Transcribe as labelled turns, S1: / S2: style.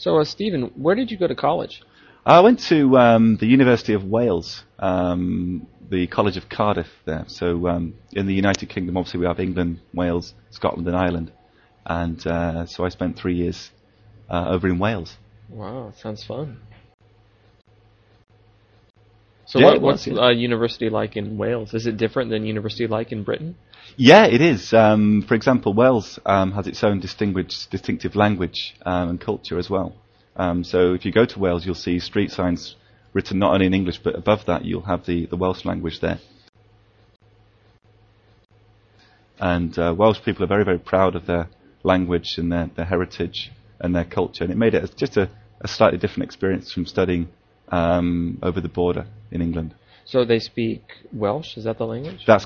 S1: So, Stephen, where did you go to college?
S2: I went to the University of Wales, the College of Cardiff there. So in the United Kingdom, obviously we have England, Wales, Scotland and Ireland. And so I spent 3 years over in Wales.
S1: Wow, sounds fun. So
S2: Yeah,
S1: what's
S2: yeah.
S1: university like in Wales? Is it different than university like in Britain?
S2: Yeah, it is. For example, Wales has its own distinctive language and culture as well. So if you go to Wales, you'll see street signs written not only in English, but above that you'll have the Welsh language there. And Welsh people are very, very proud of their language and their heritage and their culture. And it made it just a slightly different experience from studying over the border in England.
S1: So they speak Welsh? Is that the language?
S2: That's